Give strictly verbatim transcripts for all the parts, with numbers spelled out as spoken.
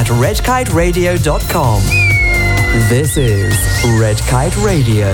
at red kite radio dot com. This is Red Kite Radio.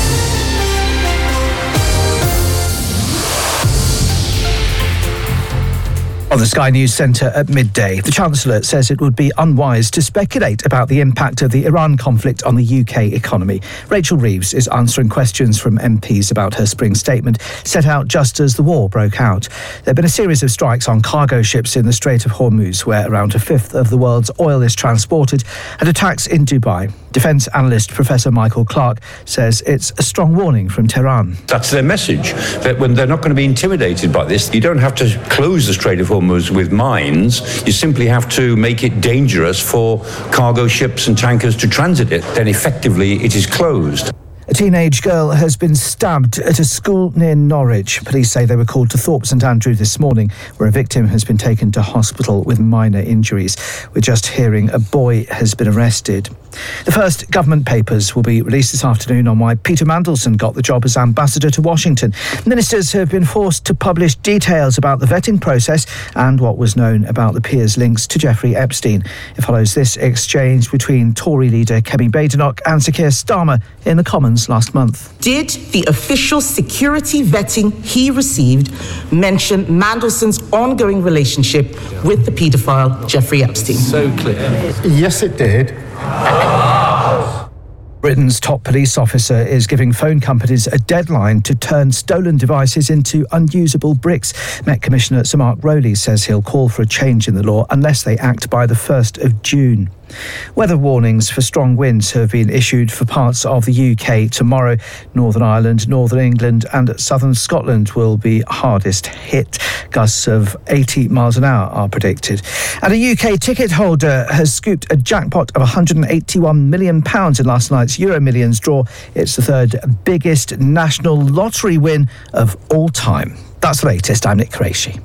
On the Sky News Centre at midday, the Chancellor says it would be unwise to speculate about the impact of the Iran conflict on the U K economy. Rachel Reeves is answering questions from M Ps about her spring statement, set out just as the war broke out. There have been a series of strikes on cargo ships in the Strait of Hormuz, where around a fifth of the world's oil is transported, and attacks in Dubai. Defence analyst Professor Michael Clark says it's a strong warning from Tehran. That's their message, that when they're not going to be intimidated by this, you don't have to close the Strait of Hormuz with mines. You simply have to make it dangerous for cargo ships and tankers to transit it. Then effectively it is closed. A teenage girl has been stabbed at a school near Norwich. Police say they were called to Thorpe St Andrew this morning, where a victim has been taken to hospital with minor injuries. We're just hearing a boy has been arrested. The first government papers will be released this afternoon on why Peter Mandelson got the job as ambassador to Washington. Ministers have been forced to publish details about the vetting process and what was known about the peer's links to Jeffrey Epstein. It follows this exchange between Tory leader Kemi Badenoch and Sir Keir Starmer in the Commons last month. Did the official security vetting he received mention Mandelson's ongoing relationship with the paedophile Jeffrey Epstein? So clear. Yes, it did. Britain's top police officer is giving phone companies a deadline to turn stolen devices into unusable bricks. Met Commissioner Sir Mark Rowley says he'll call for a change in the law unless they act by the first of June. Weather warnings for strong winds have been issued for parts of the U K tomorrow. Northern Ireland, Northern England and southern Scotland will be hardest hit. Gusts of eighty miles an hour are predicted. And a U K ticket holder has scooped a jackpot of one hundred eighty-one million pounds in last night's Euro Millions draw. It's the third biggest national lottery win of all time. That's the latest. I'm Nick Qureshi.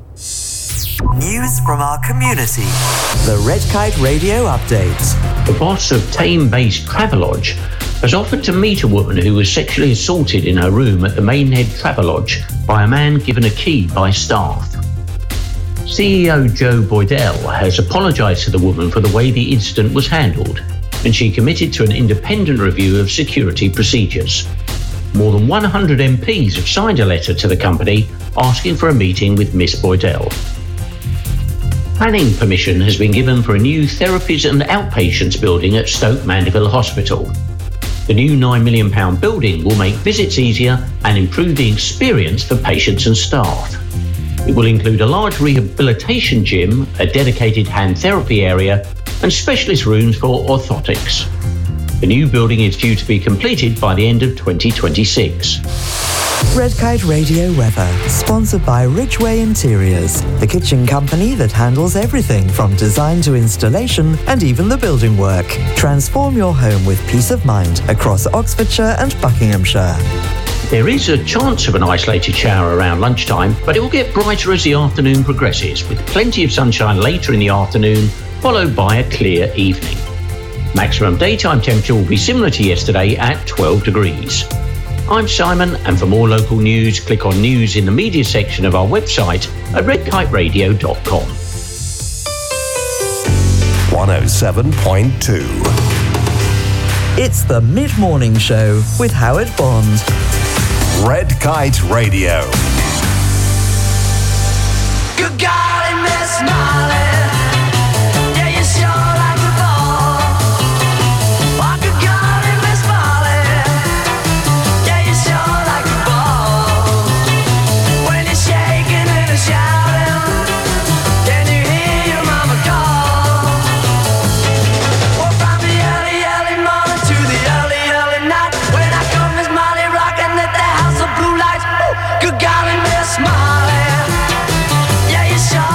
News from our community. The Red Kite Radio Update. The boss of Tame-based Travelodge has offered to meet a woman who was sexually assaulted in her room at the Maidenhead Travelodge by a man given a key by staff. C E O Joe Boydell has apologised to the woman for the way the incident was handled, and she committed to an independent review of security procedures. More than one hundred M Ps have signed a letter to the company asking for a meeting with Miss Boydell. Planning permission has been given for a new therapies and outpatients building at Stoke Mandeville Hospital. The new nine million pounds building will make visits easier and improve the experience for patients and staff. It will include a large rehabilitation gym, a dedicated hand therapy area, and specialist rooms for orthotics. The new building is due to be completed by the end of twenty twenty-six. Red Kite Radio weather, sponsored by Ridgeway Interiors, the kitchen company that handles everything from design to installation and even the building work. Transform your home with peace of mind across Oxfordshire and Buckinghamshire. There is a chance of an isolated shower around lunchtime, but it will get brighter as the afternoon progresses, with plenty of sunshine later in the afternoon, followed by a clear evening. Maximum daytime temperature will be similar to yesterday at twelve degrees. I'm Simon, and for more local news, click on News in the Media section of our website at red kite radio dot com. one oh seven point two. It's the Mid-Morning Show with Howard Bond. Red Kite Radio. Good golly, Miss Molly. Yeah, you sure like the ball. Oh, good golly, Miss Molly. Yeah, you sure like the ball. When you're shaking and you're shouting, can you hear your mama call? Well, from the early, early morning to the early, early night, when I come, Miss Molly rocking at the house of blue lights. Ooh, good golly, Miss Molly. Yeah, you sure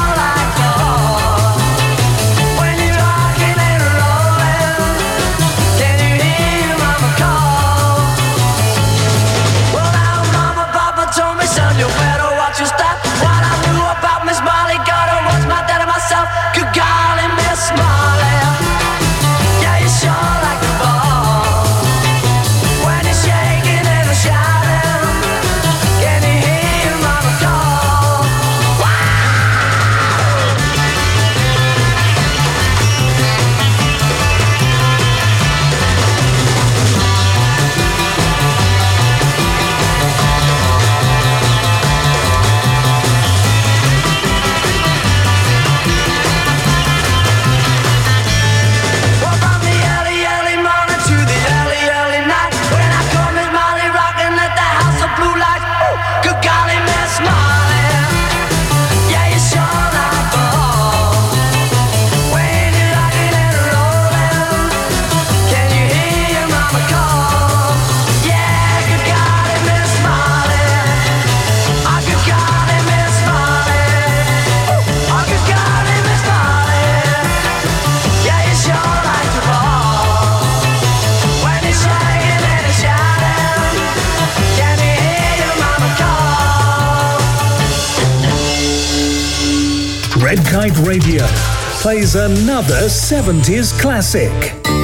Kite Radio plays another seventies classic.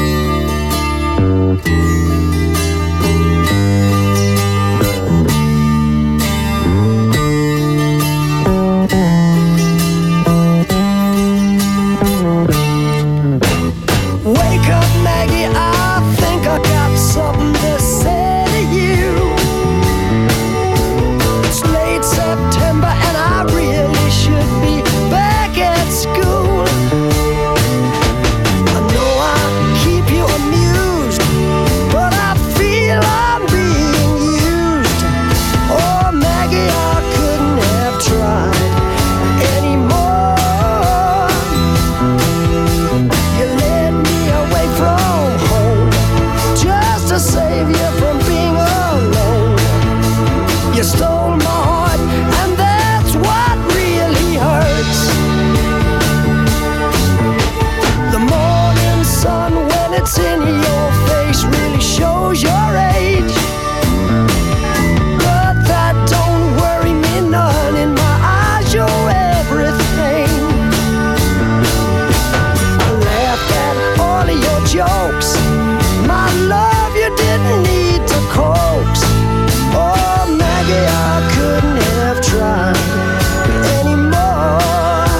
Wake up, Maggie, I think I got something to say to you. It's late September and I really should be back at school. I know I keep you amused, but I feel I'm being used. Oh, Maggie, I couldn't have tried anymore. You led me away from home just to save you from being alone. You stole my heart, and that's what really hurts. The morning sun, when it's in your face, really shows your age. But that don't worry me none. In my eyes, you're everything. I laughed at all of your jokes. My love, you didn't need to coax. Oh, Maggie, I couldn't have tried anymore.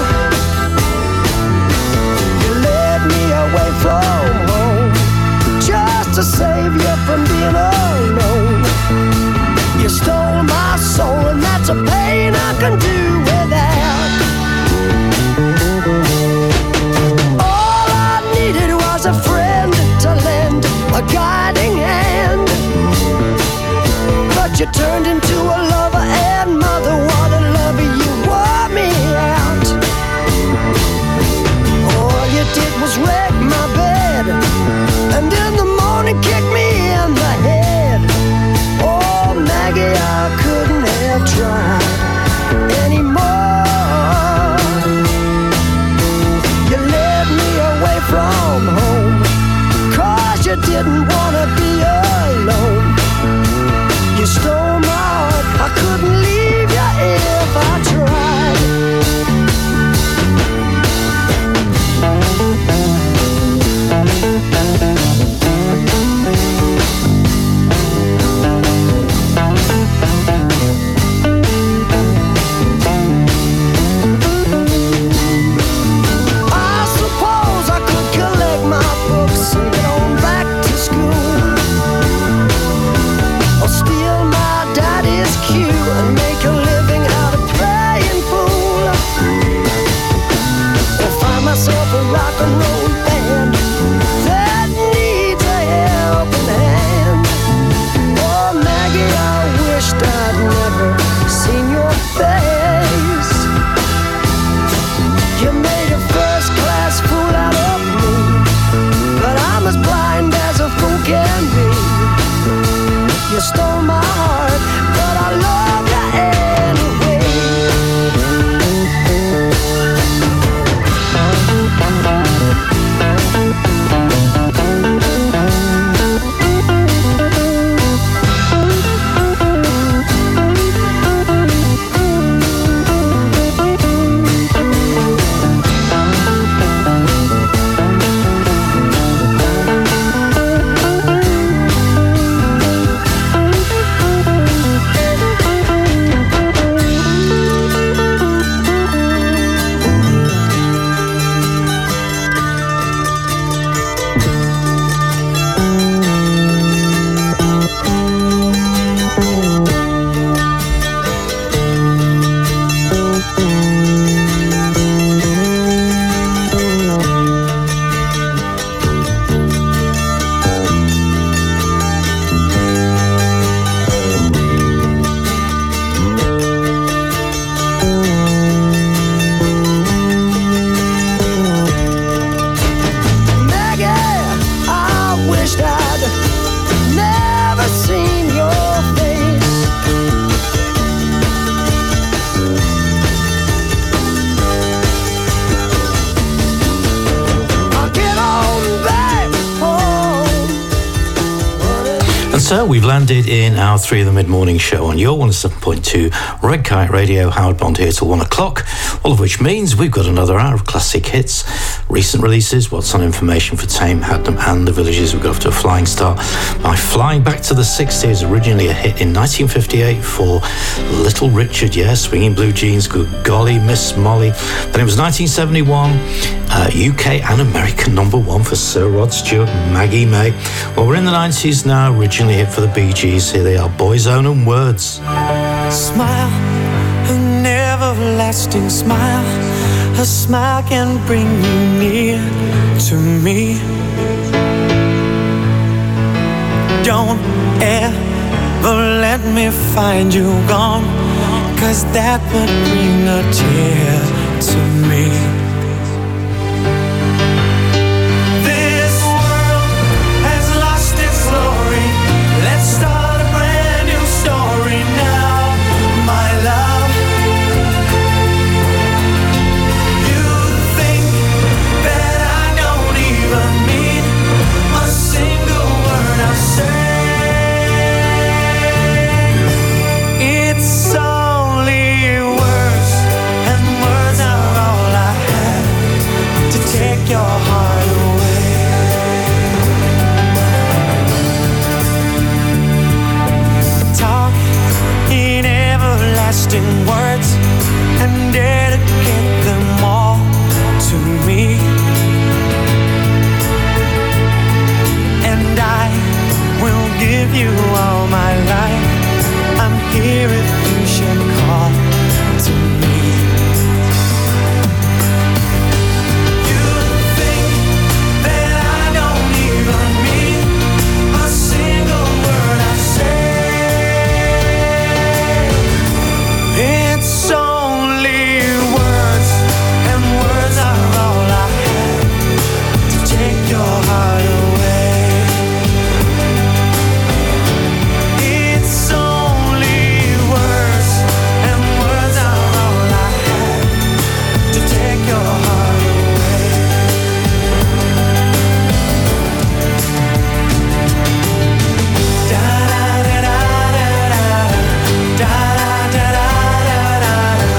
You led me away from home just to save you from being alone. You stole my soul, and that's a pain I can do without. All I needed was a friend to lend a guiding hand. But you turned into a lover and mother. What a lover, you wore me out. All you did was wreck my bed, and in the morning kick me in the head. Oh, Maggie, I couldn't have tried anymore. You led me away from home, 'cause you didn't wanna be alone. You stole my heart, I couldn't leave you if I tried. I suppose I could collect my books and get on back to school, or steal my daddy's cue and make a living out of playing fool, or find myself a rock and roll band that needs a helping hand. Oh, Maggie, I wished I'd never seen your face. You made a first-class fool out of me, but I'm as So we've landed in our three of the mid-morning show on your one oh seven point two Red Kite Radio. Howard Bond here till one o'clock, all of which means we've got another hour of classic hits, recent releases, what's on information for Tame, Hadnam and the Villages. We got off to a flying start by flying back to the sixties, originally a hit in nineteen fifty-eight for Little Richard, yeah, Swinging Blue Jeans, Good Golly, Miss Molly. Then it was nineteen seventy-one, uh, U K and American number one for Sir Rod Stewart and Maggie May. Well, we're in the nineties now, originally hit for the Bee Gees. Here they are, Boyzone and Words. Smile, an everlasting smile. A smile can bring you near to me. Don't ever let me find you gone, 'cause that would bring a tear to me. This world has lost its glory. Let's start a brand new story now, my love. You think that I don't even mean a single word I say. It's only words, and words are all I have to take your heart away. Talk in everlasting words and dedicate them all to me. And I will give you all my life. I'm here if you should call to me. You think that I don't even mean a single word I say. It's only words, and words are all I have to take your heart away. It's only words, and words are all I have to take your heart away. Da da da da da da da da da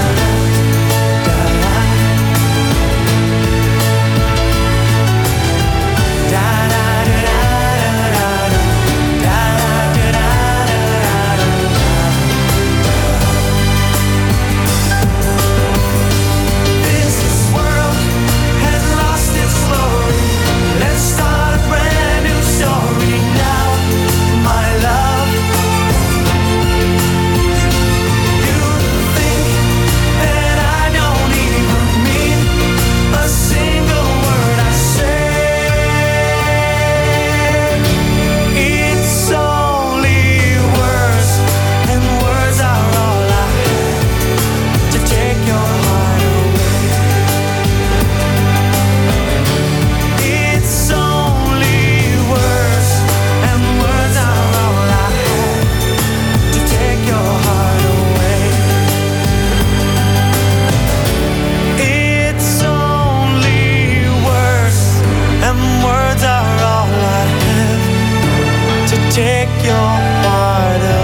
This world has lost its glory. Let's start a brand new story now, my love. You think that I don't even mean a single word I say. It's only words, and words are all I have to take your heart away. It's only words, and words are all I have to take your heart away. It's only words, and words are all I have to take your heart away.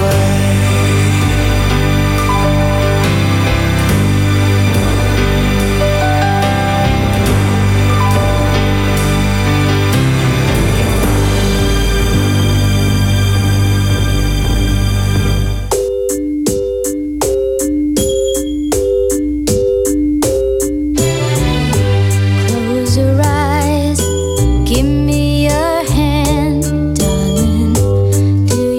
Close your eyes, give me your hand, darling. Do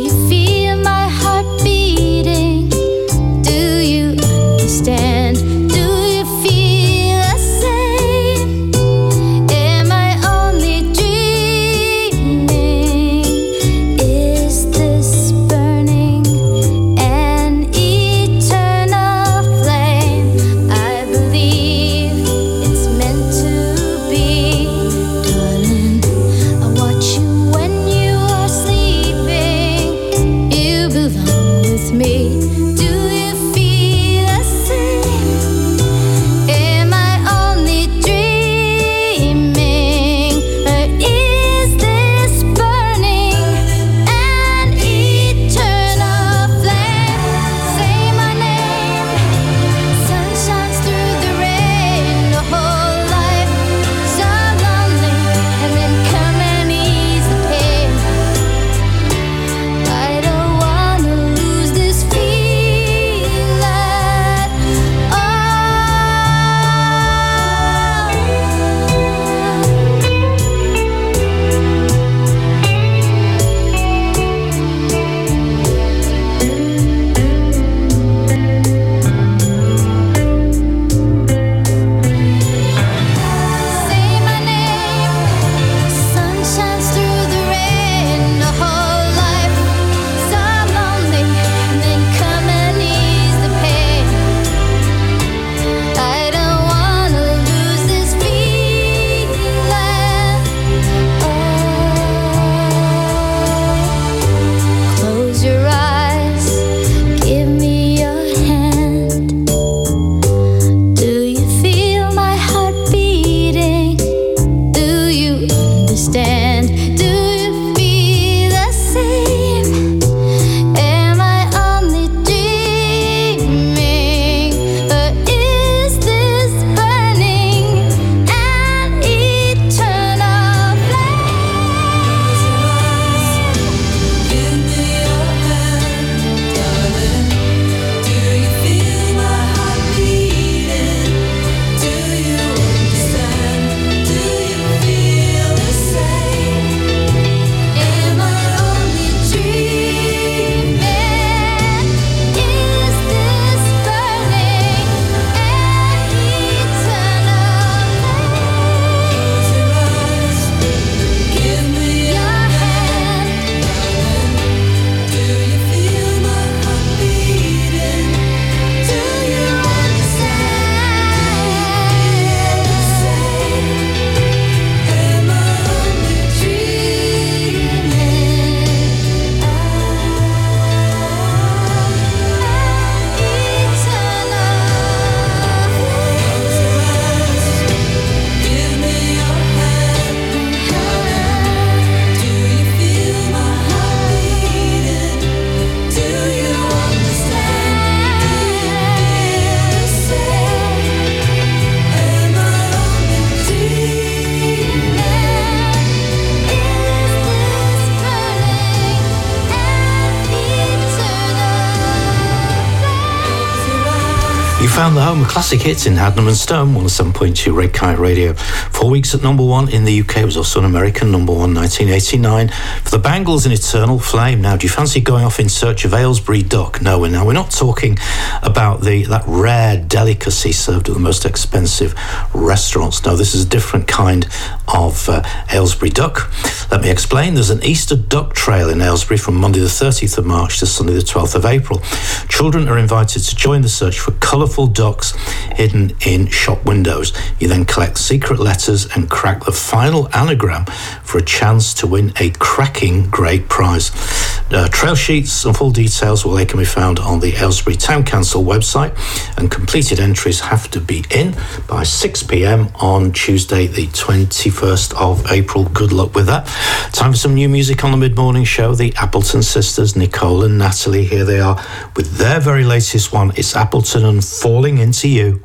You found the home of classic hits in Hadnam and Stone, one oh seven point two Red Kite Radio. Four weeks at number one in the U K, was also an American number one, nineteen eighty-nine. For the Bangles in Eternal Flame. Now, do you fancy going off in search of Aylesbury duck? No, now we're not talking about the that rare delicacy served at the most expensive restaurants. No, this is a different kind of uh, Aylesbury duck. Let me explain. There's an Easter duck trail in Aylesbury from Monday the thirtieth of March to Sunday the twelfth of April. Children are invited to join the search for colourful ducks hidden in shop windows. You then collect secret letters and crack the final anagram for a chance to win a cracking great prize. Uh, trail sheets and full details, well, they can be found on the Aylesbury Town Council website, and completed entries have to be in by six p.m. on Tuesday the twenty-first of April. Good luck with that. Time for some new music on the mid-morning show. The Appleton sisters, Nicole and Natalie, here they are with their very latest one. It's Appleton and Falling Into You.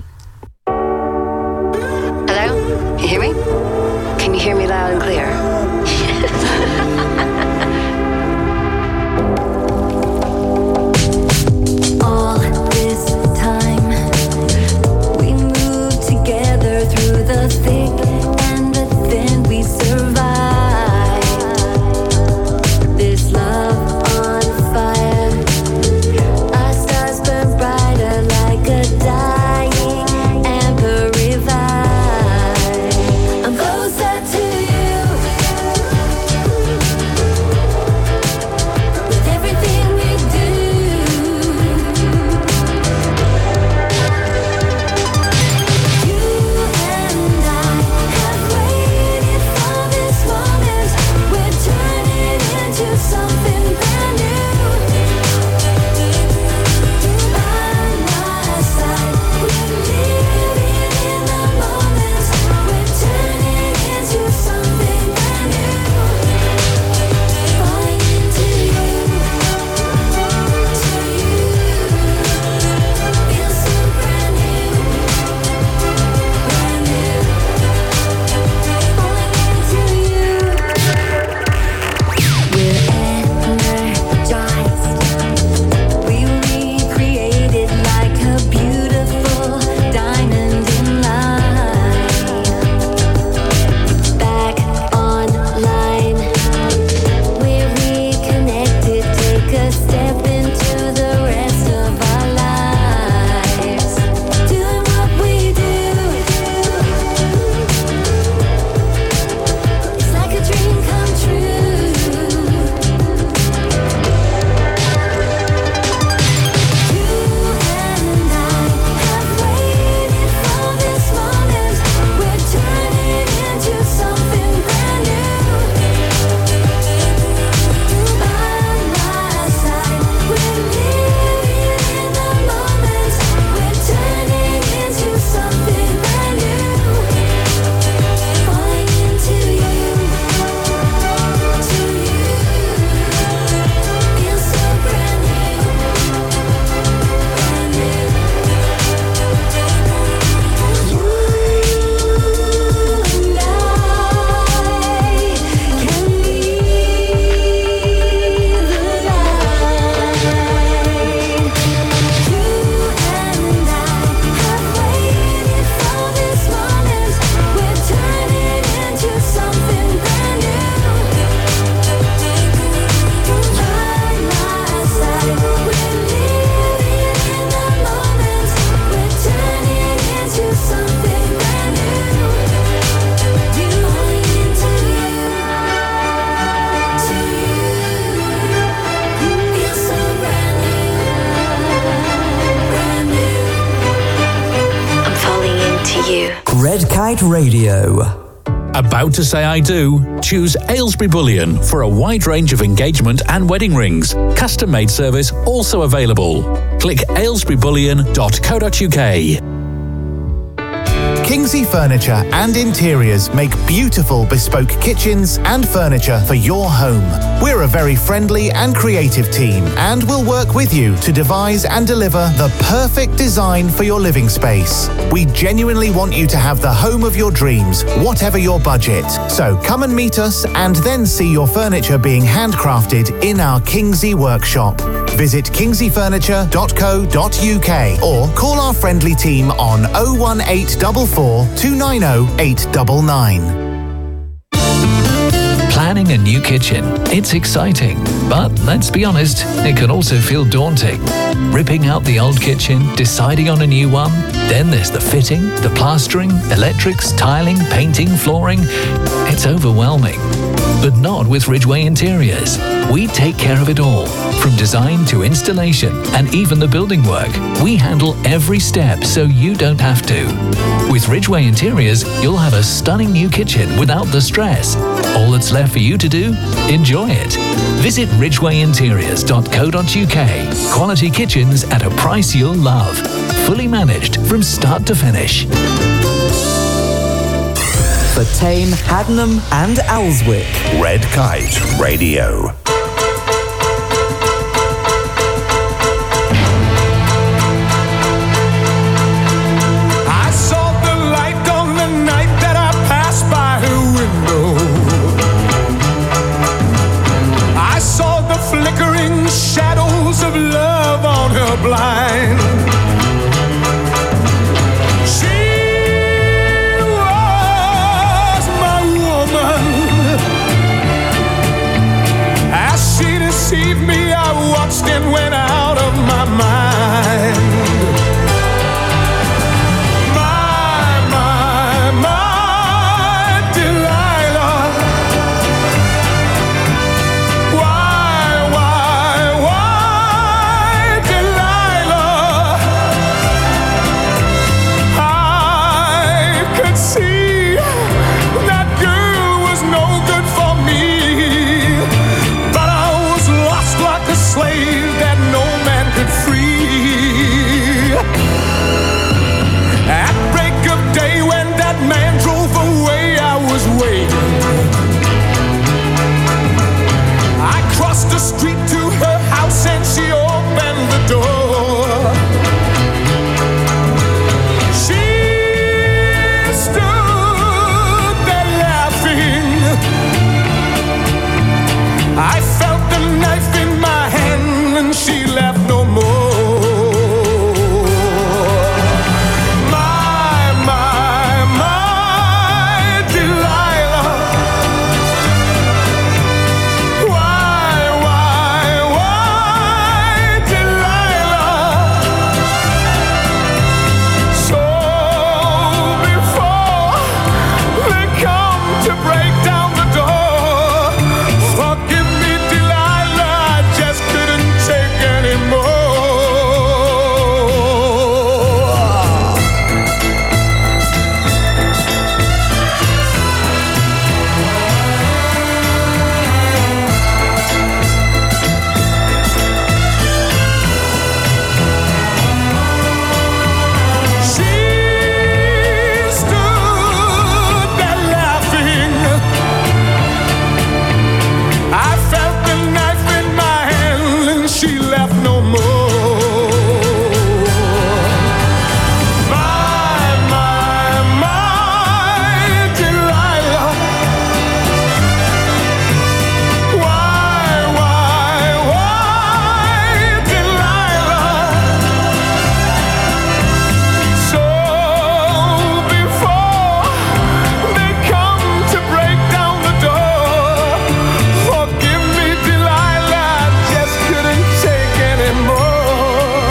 Hello? You hear me? Can you hear me loud and clear? All this time we moved together through the thick and the thin. We survived this love on fire. Our stars burn brighter like a dying ember revive. I'm closer to you with everything we do. You and I have waited for this moment. We're turning into something brand new. By my side, we're living in the moment. We're turning into something brand new. Falling into you, to you, feels so brand new, brand new. Falling into you. We're energized. We recreated like a beautiful diamond in light. Back online, we're reconnected. Take a step into the rest of our lives. Doing what we do. It's like a dream come true. You and I have waited for this moment. We're turning into something brand new. By my side, we're living in the moment. We're turning into something brand new. Falling into you, to you, feels so brand new, brand new. You and I can be the light. You and I have waited for this moment. We're turning into something brand new. By my side, we're living in the moment. We're turning into something brand new. You falling into you, to you, feels so brand new, brand new. I'm falling into you. Red Kite Radio. About to say I do? Choose Aylesbury Bullion for a wide range of engagement and wedding rings. Custom made service also available. Click aylesbury bullion dot co dot uk. Kingsley Furniture and Interiors make beautiful bespoke kitchens and furniture for your home. We're a very friendly and creative team, and we'll work with you to devise and deliver the perfect design for your living space. We genuinely want you to have the home of your dreams, whatever your budget. So come and meet us and then see your furniture being handcrafted in our Kingsley workshop. Visit kingsley furniture dot co dot uk or call our friendly team on oh one eight four four, two nine oh, eight nine nine. Planning a new kitchen. It's exciting, but let's be honest, it can also feel daunting. Ripping out the old kitchen, deciding on a new one, then there's the fitting, the plastering, electrics, tiling, painting, flooring. It's overwhelming. But not with Ridgeway Interiors. We take care of it all. From design to installation and even the building work, we handle every step so you don't have to. With Ridgeway Interiors, you'll have a stunning new kitchen without the stress. All that's left for you to do? Enjoy it. Visit ridgeway interiors dot co dot uk. Quality kitchens at a price you'll love. Fully managed from start to finish. For Tame, Haddenham and Alswick. Red Kite Radio. I saw the light on the night that I passed by her window. I saw the flickering shadows of love on her blind. Deceived me, I watched and went out of my mind. My, my, my Delilah. Why, why, why Delilah? I could see that girl was no good for me. Like a slave that no man could free. At break of day when that man drove away, I was waiting. I crossed the street to her house and she opened the door. She stood there laughing. I felt the knife in my hand and she left no more. My, my, my Delilah. Why, why, why Delilah? So before they come to break down the door, forgive me, Delilah, I just couldn't take anymore. She stood there laughing. I felt the knife in my hand and she left no more. My, my, my Delilah. Why, why, why Delilah? So before they come to break down the door, forgive me, Delilah, I just couldn't take anymore.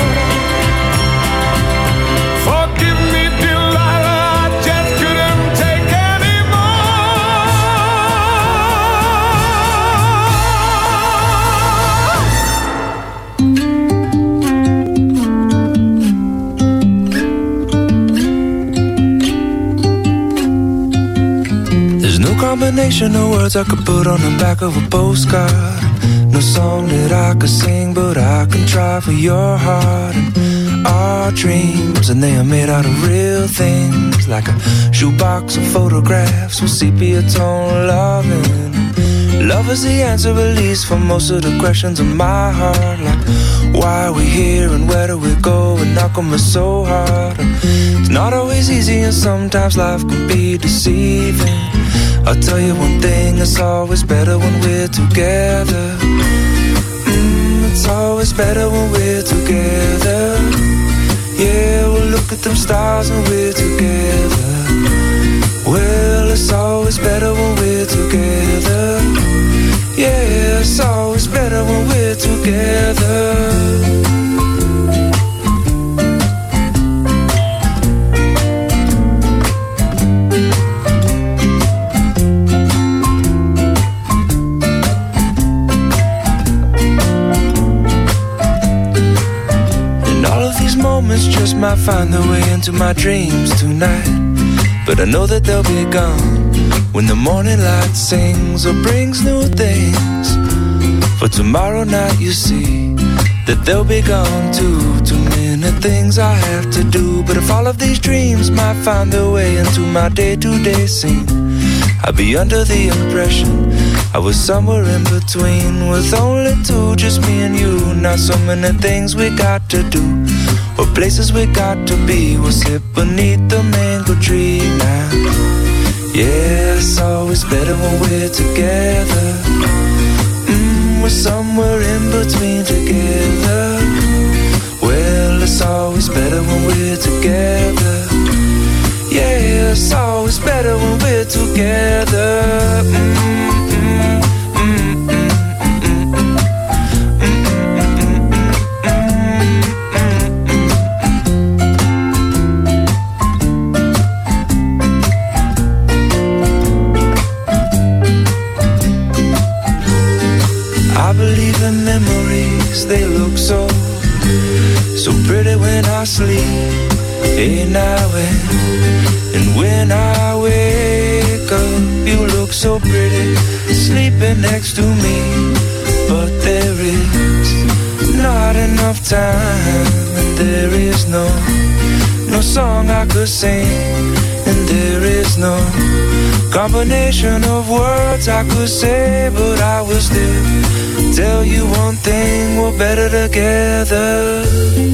Forgive me, Delilah, I just couldn't take anymore. There's no combination of words I could put on the back of a postcard. No song that I could sing, but I can try for your heart. And our dreams, and they are made out of real things, like a shoebox of photographs with sepia tone loving. Love is the answer, at least for most of the questions in my heart, like why are we here and where do we go, and how come it's so hard. And it's not always easy, and sometimes life can be deceiving. I'll tell you one thing, it's always better when we're together. Mm, it's always better when we're together. Yeah, we'll look at them stars when we're together. Well, it's always better when we're together. Yeah, it's always better when we're together. Moments just might find their way into my dreams tonight, but I know that they'll be gone when the morning light sings or brings new things. For tomorrow night you see that they'll be gone too. Too many things I have to do, but if all of these dreams might find their way into my day-to-day scene, I'd be under the impression I was somewhere in between, with only two, just me and you. Not so many things we got to do, or places we got to be. We'll sit beneath the mango tree now. Yeah, it's always better when we're together. Mm, we're somewhere in between together. Well, it's always better when we're together. Yeah, it's always better when we're together. Mm-hmm. I believe in memories, they look so, so pretty when I sleep. Hey now and, and when I wake up, you look so pretty, sleeping next to me. But there is not enough time, and there is no, no song I could sing, and there is no combination of words I could say, but I will still tell you one thing, we're better together.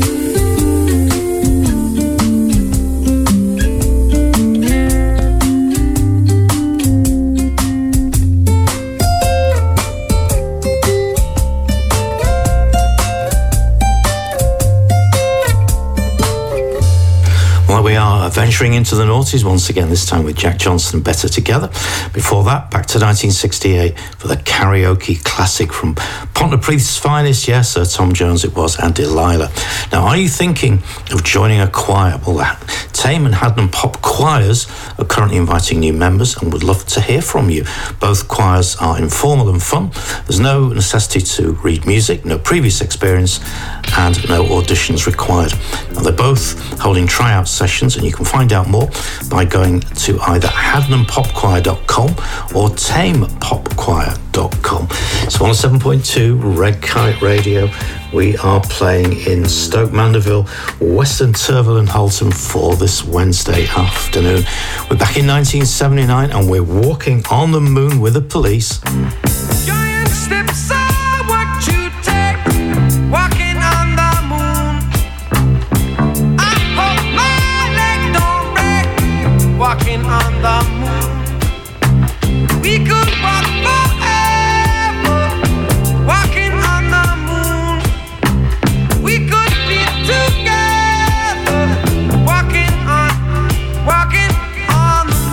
Well, we are venturing into the noughties once again, this time with Jack Johnson and Better Together. Before that, back to nineteen sixty-eight for the karaoke classic from Pontypridd's finest, yes, Sir Tom Jones it was, and Delilah. Now, are you thinking of joining a choir? Well, that Tame and Hadnam Pop choirs are currently inviting new members and would love to hear from you. Both choirs are informal and fun. There's no necessity to read music, no previous experience, and no auditions required. Now, they're both holding tryout sessions, and you can find out more by going to either hadnam pop choir dot com or tame pop choir dot com. It's one oh seven point two Red Kite Radio. We are playing in Stoke Mandeville, Western Turville and Halton for this Wednesday afternoon. We're back in nineteen seventy-nine and we're walking on the moon with the Police. Giant steps are what you take, walking on the moon. I hope my leg don't break, walking on the moon. We could walk forever, walking on the moon. We could be together, walking on, walking on the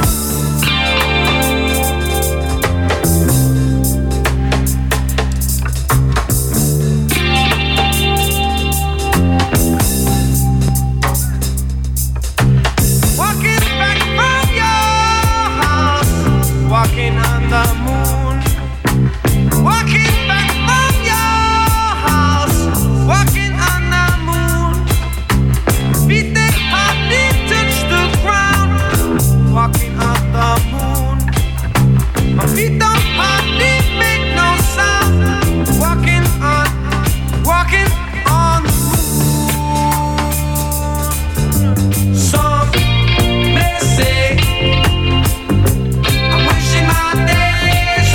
walking back from your house, walking on the moon. Walking back from your house, walking on the moon. Feet that hardly touch the ground, walking on the moon. My feet don't hardly make no sound, walking on, walking on the moon. Some may say I'm wishing my days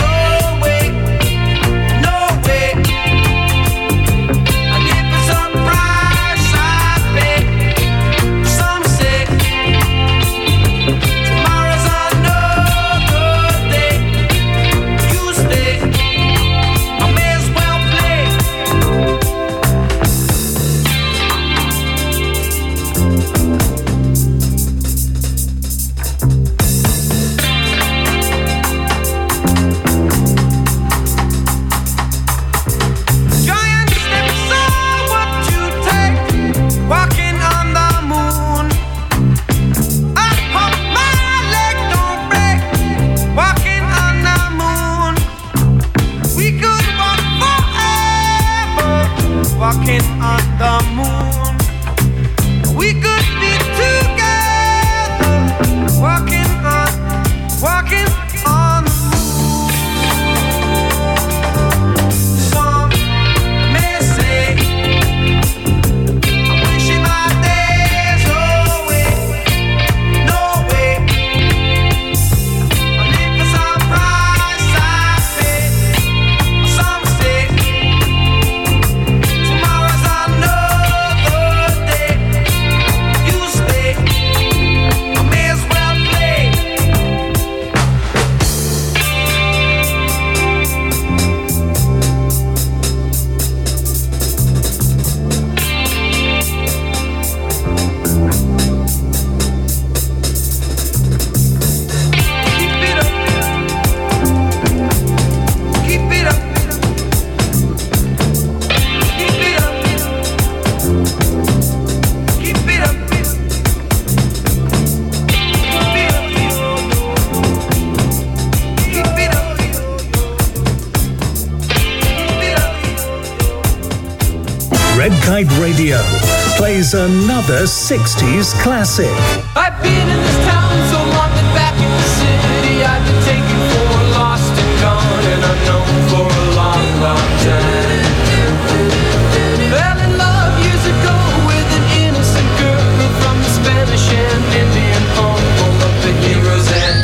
walking on the moon. We could be together, walking on, walking on the moon. Some may say I'm wishing my days away. No way. I live for some price I pay. Some say tomorrow's another day. You stay, I may as well play. Keep it up, keep it up, keep it up, keep it up, keep it up, Red Kite Radio plays another sixties classic. I've been in this town so long that back in the city I've been taken for lost and gone and unknown for a long, long time. Fell in love years ago with an innocent girl from the Spanish and Indian home full of the heroes and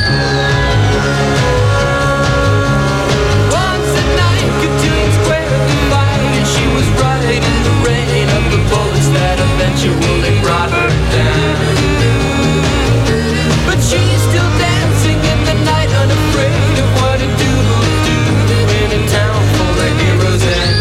once at night, Cotillion Square at the fight, and she was right in the rain of the bullets that eventually brought her down. But she's still dancing in the night, unafraid of what a doodle do in a town full of heroes and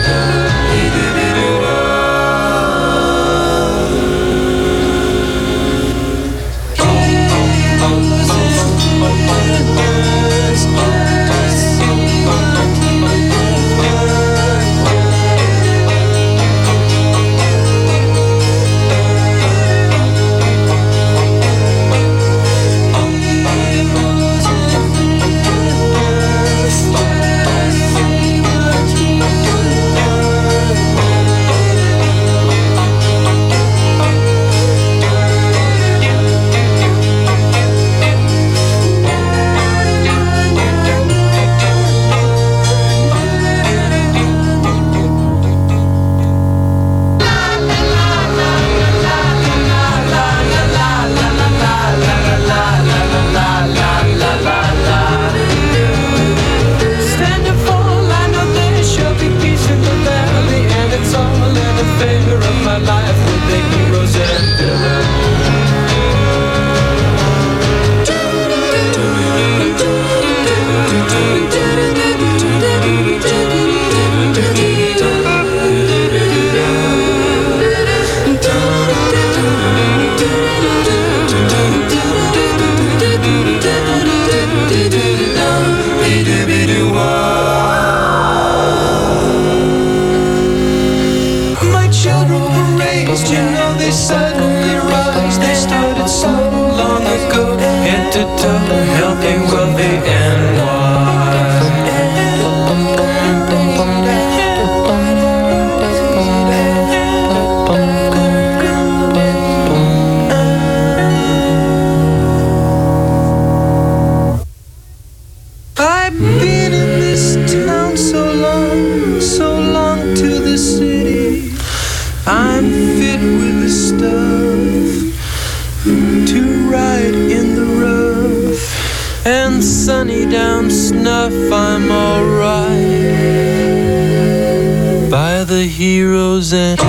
stand and fall. I know there shall be peace in the valley, and it's all in the favor of my life with the heroes and my children were raised, you know they suddenly rise. They started so long ago, head to toe, healthy, wealthy, and I've been in this town so long, so long to the city. I'm fit with the stuff to ride in the rough, and sunny down snuff. I'm alright by the heroes and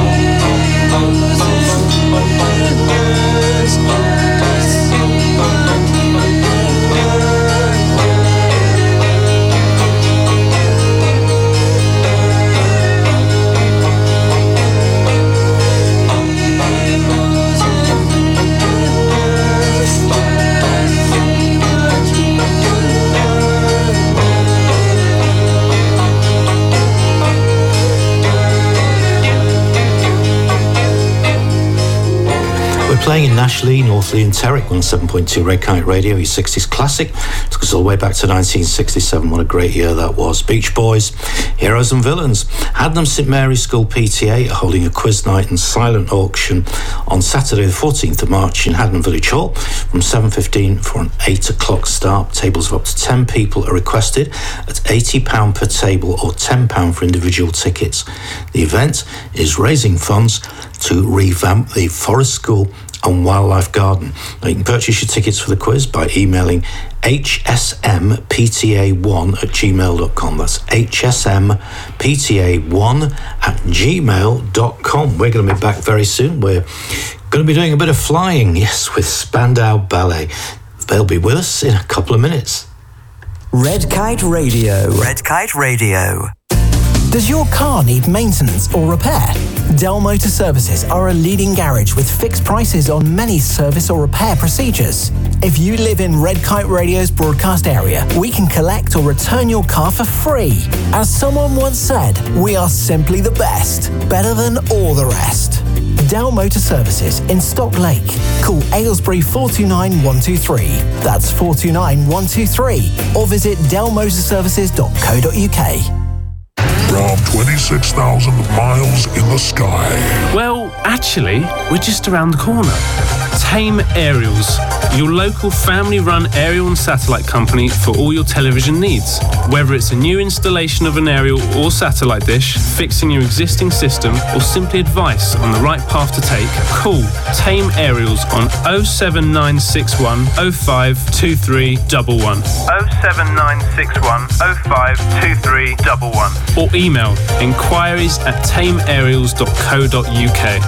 Playing in Nashley, Northley and Terrick, one oh seven point two Red Kite Radio, your sixties classic. It's Took us all the way back to nineteen sixty-seven. What a great year that was. Beach Boys, Heroes and Villains. Hadnam St Mary's School P T A are holding a quiz night and silent auction on Saturday the fourteenth of March in Hadnam Village Hall from seven fifteen for an eight o'clock start. Tables of up to ten people are requested at eighty pounds per table or ten pounds for individual tickets. The event is raising funds to revamp the Forest School and Wildlife Garden. Now, you can purchase your tickets for the quiz by emailing h s m p t a one at gmail dot com. That's h s m p t a one at gmail dot com. We're going to be back very soon. We're going to be doing a bit of flying, yes, with Spandau Ballet. They'll be with us in a couple of minutes. Red Kite Radio. Red Kite Radio. Does your car need maintenance or repair? Dell Motor Services are a leading garage with fixed prices on many service or repair procedures. If you live in Red Kite Radio's broadcast area, we can collect or return your car for free. As someone once said, we are simply the best, better than all the rest. Dell Motor Services in Stock Lake. Call Aylesbury four two nine one two three. That's four two nine one two three. Or visit dell motor services dot co dot u k. From twenty-six thousand miles in the sky. Well, actually, we're just around the corner. Tame Aerials, your local family-run aerial and satellite company for all your television needs. Whether it's a new installation of an aerial or satellite dish, fixing your existing system, or simply advice on the right path to take, call Tame Aerials on oh seven nine six one oh five two three one one. oh seven nine six one oh five two three one one. Or email inquiries at tame aerials dot co dot u k.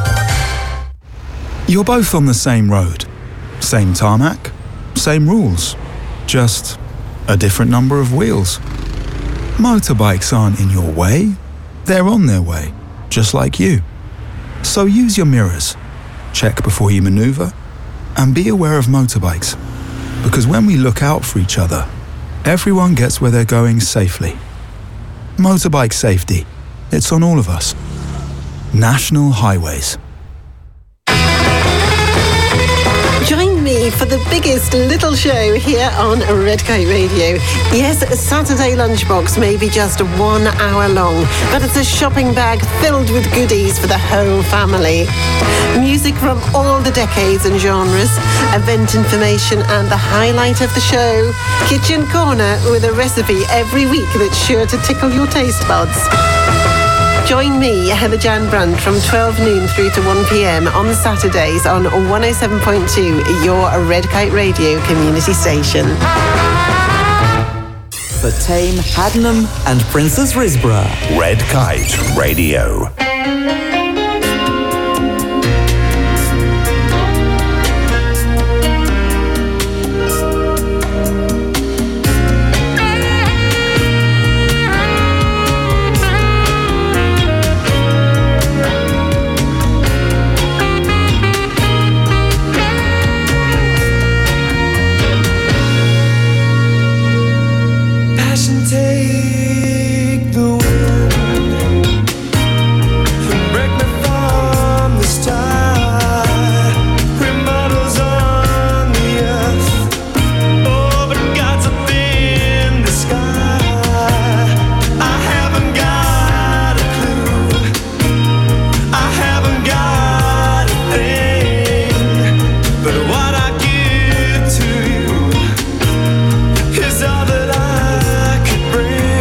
You're both on the same road, same tarmac, same rules, just a different number of wheels. Motorbikes aren't in your way, they're on their way, just like you. So use your mirrors, check before you maneuver, and be aware of motorbikes. Because when we look out for each other, everyone gets where they're going safely. Motorbike safety, it's on all of us. National Highways. Join me for the biggest little show here on Red Kite Radio. Yes, a Saturday lunchbox may be just one hour long, but it's a shopping bag filled with goodies for the whole family. Music from all the decades and genres, event information and the highlight of the show, Kitchen Corner with a recipe every week that's sure to tickle your taste buds. Join me, Heather Jan Brandt, from twelve noon through to one p m on Saturdays on one oh seven point two, your Red Kite Radio community station. For Tame, Hadnam and Princess Risborough. Red Kite Radio. Take the wind all that I could bring.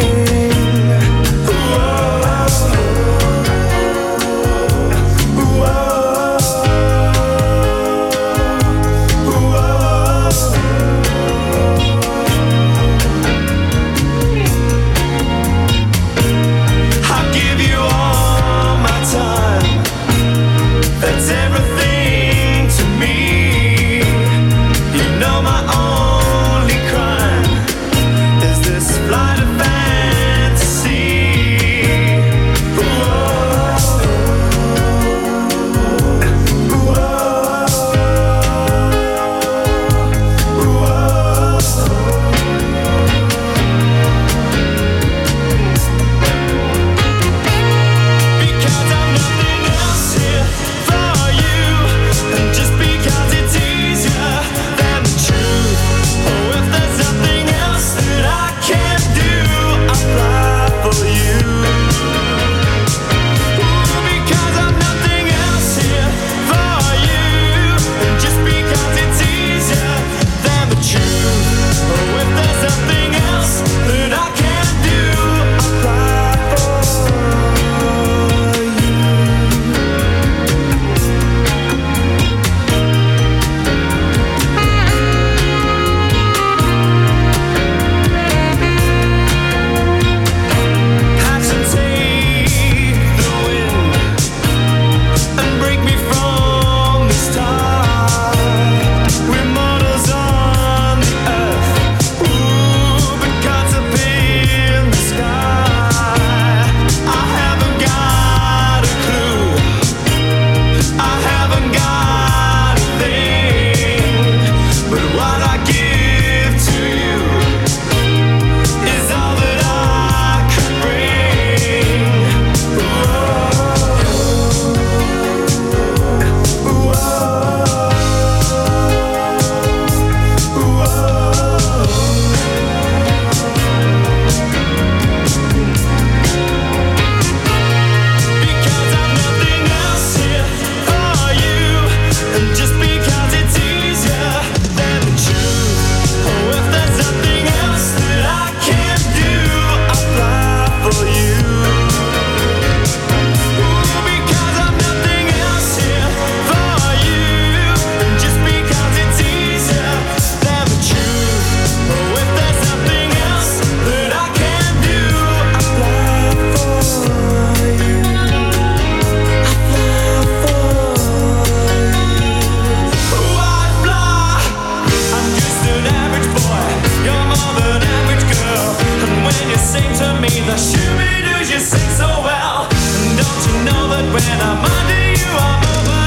sing to me the shoo-be-doos you sing so well. Don't you know that when I'm under you I'm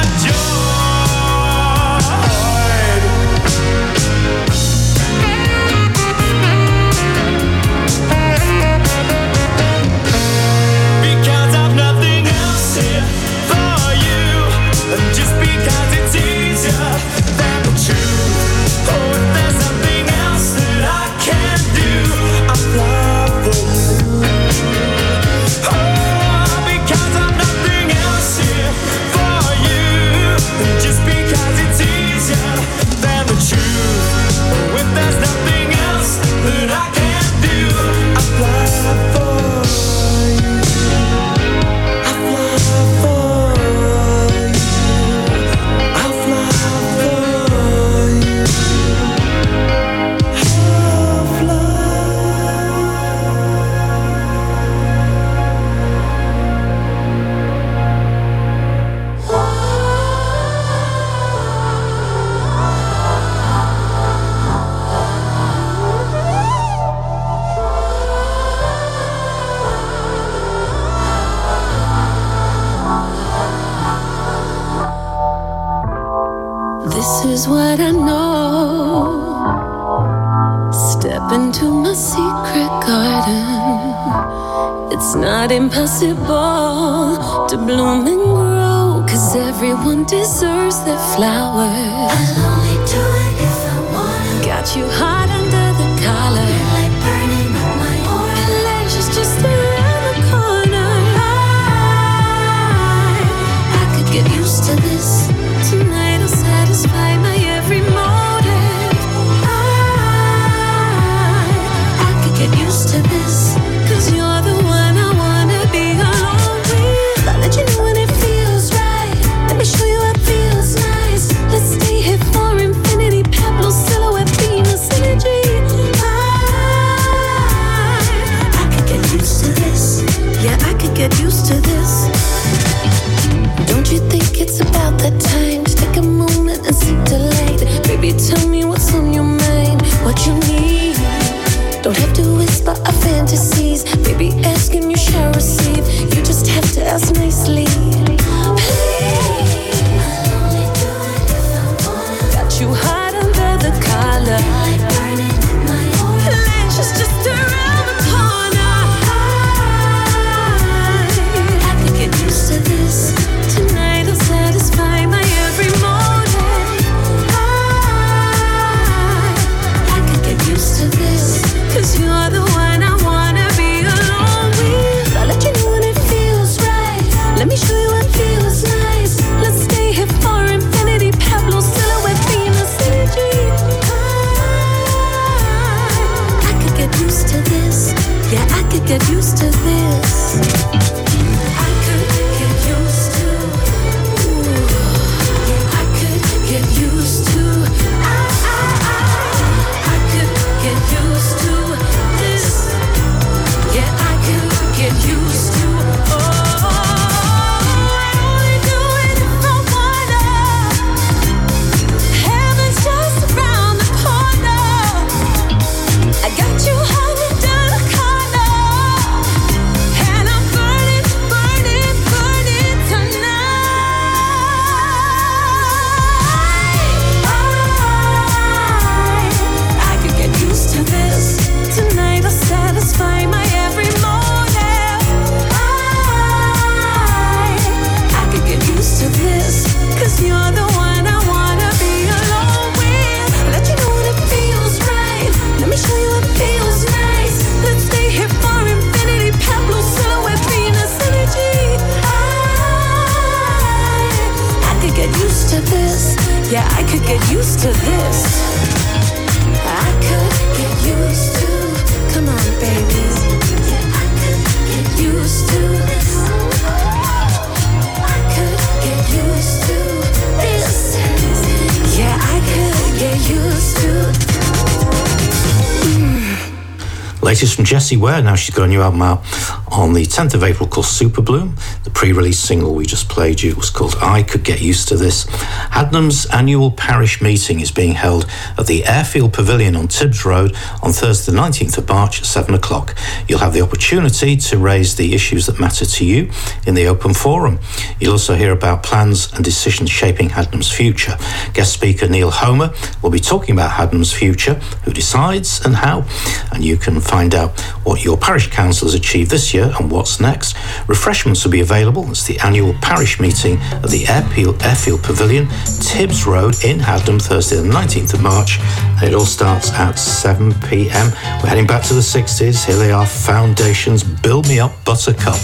just because it's easier than the truth. Oh, if there's nothing else that I can do, I fly for you. Oh, because I'm nothing else here for you. Just because it's easier than the truth. Oh, if there's nothing else that I can do, I fly for you. I fly for you. This is what I know. Step into my secret garden. It's not impossible to bloom and grow, 'cause everyone deserves their flowers. I'll only do it if I wanna. Got you hot under the collar. You're like burning up my aura. Pleasure's just around the corner. I, I could get used to this. Tonight I'll satisfy my every motive. I, I could get used to this, 'cause you're the one I wanna be alone with. I'll let you know when it feels right. Let me show you what feels nice. Let's stay here for infinity. Pablo silhouette Venus energy. I, I could get used to this. Yeah, I could get used to this. Don't you think it's about that time to take a moment and seek delight? Baby, tell me what's on your mind, what you need. Don't have to whisper our fantasies. Baby, ask and you shall receive. You just have to ask nicely. Please. Got you hot under the collar. Pleasure's just around the corner. I, I could get used to this. Tonight I'll satisfy my every motive. I, I could get used to this, 'cause you're the one I wanna be alone with. I'll let you know when it feels right. Let me show you what feels nice. Let's stay here for infinity. Pablo silhouette Venus energy. I, I could get used to this. Yeah, I could get used to this. I could get used to. I could get used to. I, I, I, I could get used to this. Yeah, I could get used to. Oh, I'd only do it if I wanna. Heaven's just around the corner. I got you hung under the collar, and I'm burning. latest from Jessie Ware. Now she's got a new album out on the tenth of April called Super Bloom. The pre-release single we just played you was called I Could Get Used to This. Hadnam's annual parish meeting is being held at the Airfield Pavilion on Tibbs Road on Thursday the nineteenth of March at seven o'clock. You'll have the opportunity to raise the issues that matter to you in the open forum. You'll also hear about plans and decisions shaping Hadnam's future. Guest speaker Neil Homer will be talking about Hadnam's future, who decides and how, and you can find out what your parish council has achieved this year and what's next. Refreshments will be available. It's the annual parish meeting at the Airfield, Airfield Pavilion, Tibbs Road in Hadnam, Thursday the nineteenth of March, and it all starts at seven p m. We're heading back to the sixties. Here they are, Foundations, Build Me Up, Buttercup.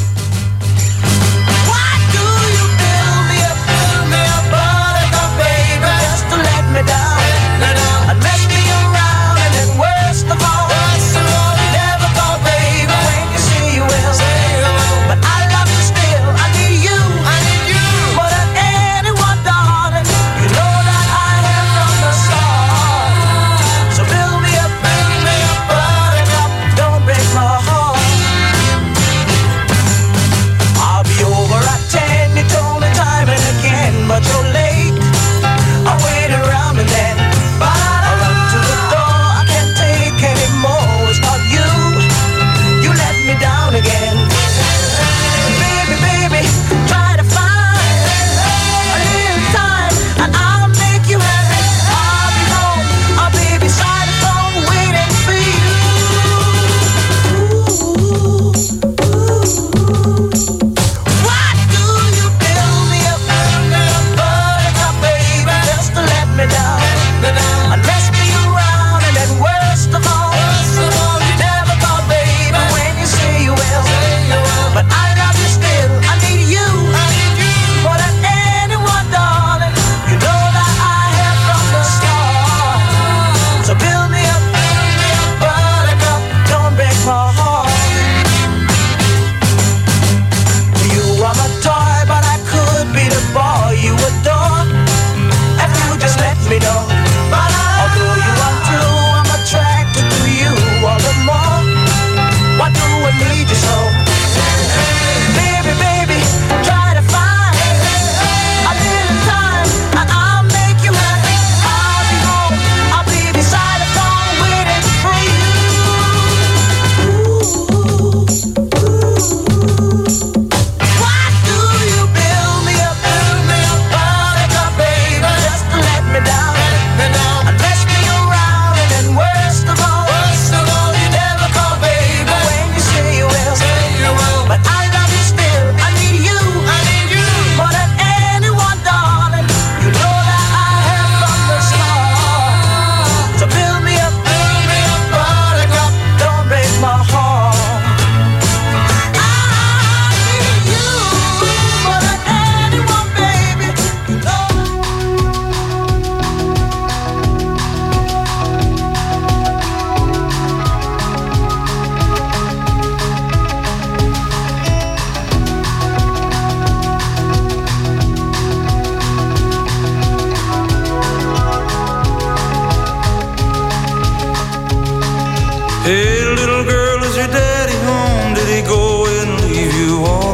Hey, little girl, is your daddy home? Did he go and leave you all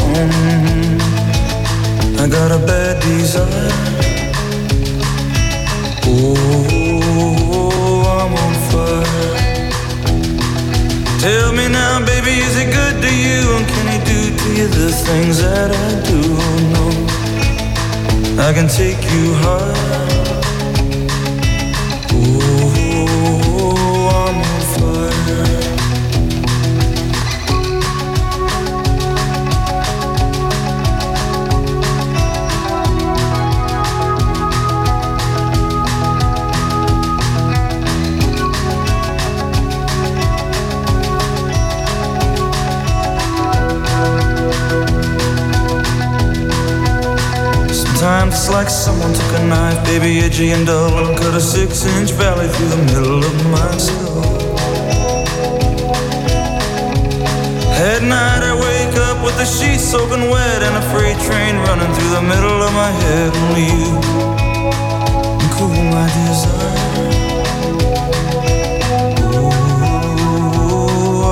alone? I got a bad desire. Oh, I'm on fire. Tell me now, baby, is he good to you? And can he do to you the things that I do? Oh, no, I can take you high. Sometimes it's like someone took a knife, baby, edgy and dull, and cut a six-inch valley through the middle of my skull. At night I wake up with the sheets soaking wet and a freight train running through the middle of my head. Only you can cool my desire. Oh,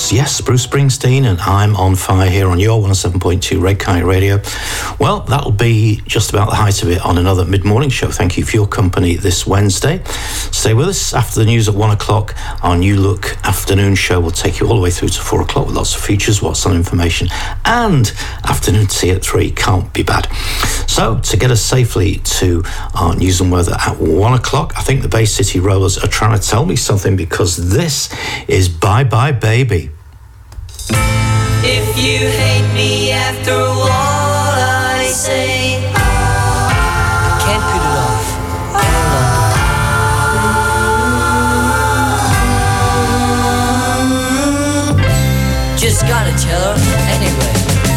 was, yes, Bruce Springsteen and I'm on Fire here on your one oh seven point two Red Kite Radio. Well, that'll be just about the height of it on another mid-morning show. Thank you for your company this Wednesday. Stay with us. After the news at one o'clock, our New Look afternoon show will take you all the way through to four o'clock with lots of features, what's on information, and afternoon tea at three. Can't be bad. So, to get us safely to our news and weather at one o'clock, I think the Bay City Rollers are trying to tell me something, because this is Bye Bye Baby. If you hate me after all I say, can't put it off any longer. Just gotta tell her anyway.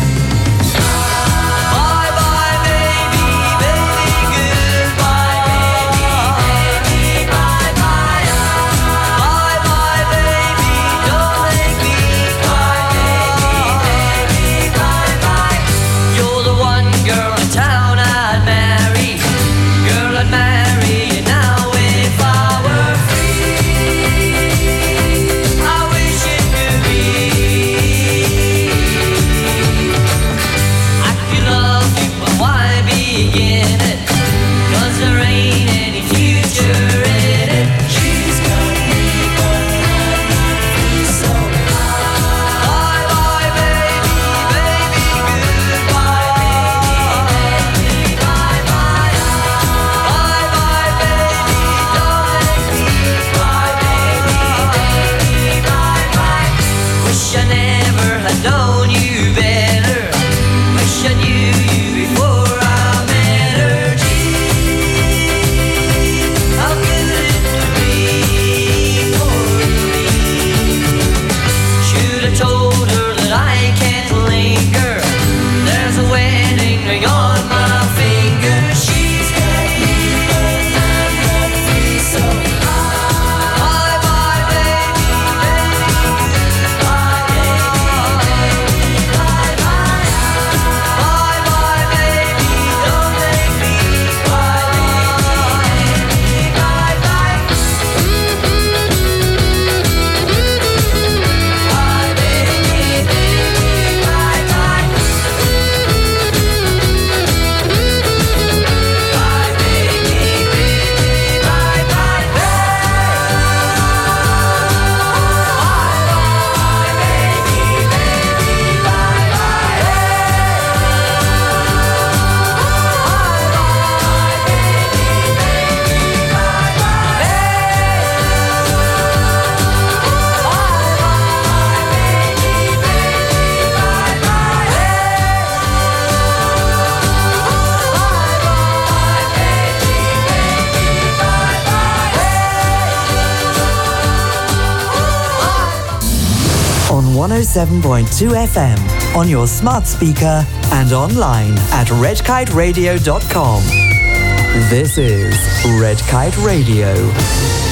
one oh seven point two F M, on your smart speaker and online at red kite radio dot com. This is Red Kite Radio.